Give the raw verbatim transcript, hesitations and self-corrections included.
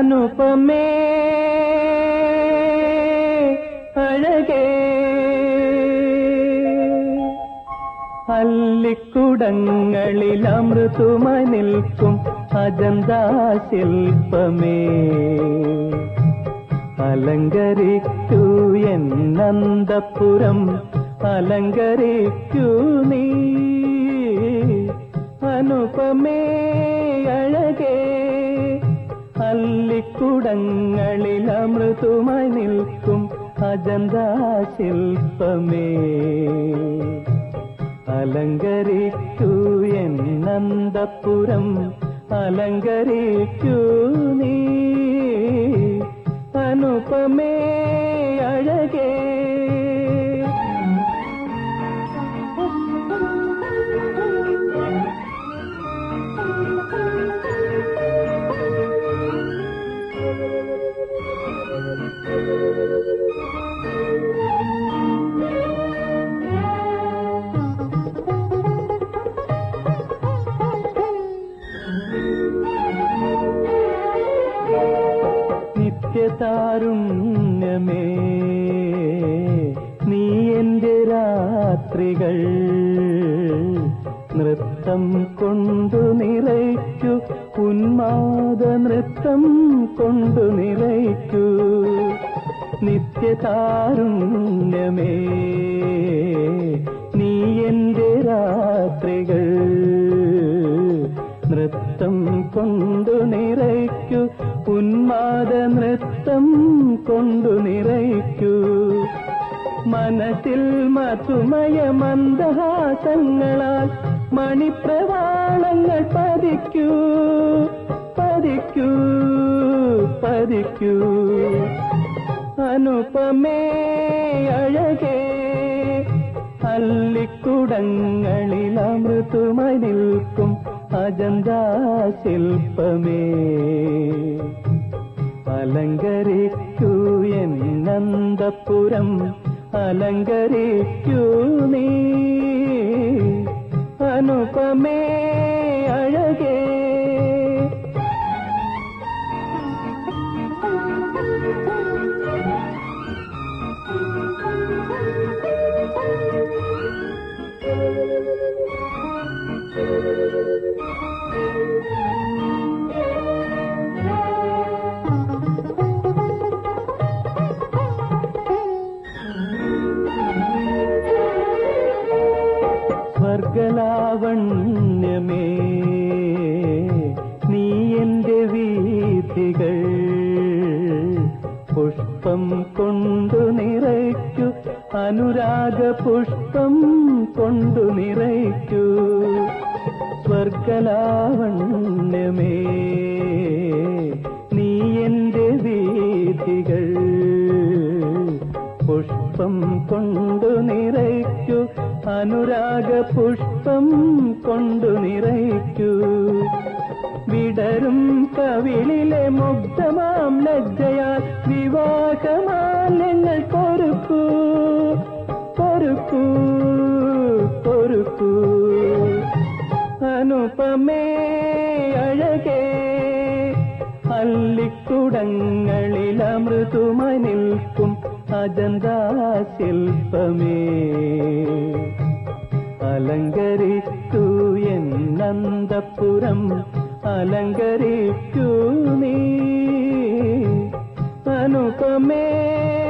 അനുപമേ അഴകേ അല്ലിക്കുടങ്ങളിൽ അമൃതുമായി നിൽക്കും അജന്താ ശില്പമേ അലങ്കരിക്കൂ എന്നന്തപുരം അലങ്കരിക്കൂ നീ അനുപമേ അഴകേ അല്ലിക്കുടങ്ങളിൽ അമൃതുമായി നിൽക്കും അജന്താ ശില്പമേ അലങ്കരിക്കൂ എന്നന്തപുരം അലങ്കരിക്കൂ നീ അനുപമേ അഴകേ നിത്യതാരുണ്യമേ നീ എന്റെ രാത്രികൾ നൃത്തം കൊണ്ടു നിറയ്ക്കൂ ഉന്മാദ നൃത്തം കൊണ്ടു നിറയ്ക്കൂ നിത്യതാരുണ്യമേ നീ എന്റെ രാത്രികൾ നൃത്തം കൊണ്ടു നിറയ്ക്കൂ ഉന്മാദ നൃത്തം കൊണ്ടു നിറയ്ക്കൂ മനസ്സിൽ മധുമയ മന്ദഹാസങ്ങളാൽ മണിപ്രവാളങ്ങൾ പതിക്കൂ പതിക്കൂ പതിക്കൂ അനുപമേ അഴകേ അല്ലിക്കുടങ്ങളിൽ അമൃതുമായി നിൽക്കും അജന്താ ശില്പമേ അലങ്കരിക്കൂ എന്നന്തപുരം അലങ്കരിക്കൂ നീ അനുപമേ അഴകേ സ്വർഗലാവണ്യമേ നീ എന്റെ വീഥികൾ പുഷ്പം കൊണ്ടു നിറയ്ക്കൂ അനുരാഗ പുഷ്പം കൊണ്ടു നിറയ്ക്കൂ സ്വർഗലാവണ്യമേ നീ എന്റെ വീഥികൾ പുഷ്പം കൊണ്ടു നിറയ്ക്കൂ അനുരാഗ പുഷ്പം കൊണ്ടു നിറയ്ക്കൂ വിടരും കവിളിലെ മുഗ്ധമാം ലജ്ജയാൽ വിവാഹമാല്യങ്ങൾ കൊരുക്കൂ കൊരുക്കൂ കൊരുക്കൂ അനുപമേ അഴകേ അല്ലിക്കുടങ്ങളിൽ അമൃതുമായി നിൽക്കും അജന്താ ശില്പമേ അലങ്കരിക്കൂ എന്നന്തപുരം അലങ്കരിക്കൂ നീ അനുപമേ